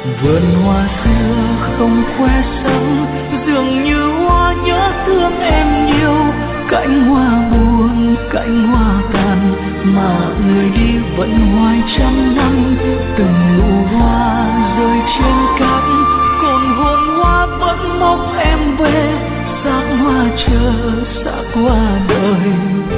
Vườn hoa xưa không khoe sắc, dường như hoa nhớ thương em nhiều. Cánh hoa buồn, cánh hoa tàn, mà người đi vẫn hoài trăm năm. Từng nụ hoa rơi trên cát, còn hồn hoa vẫn mong em về. Xác hoa chờ, xác hoa đời.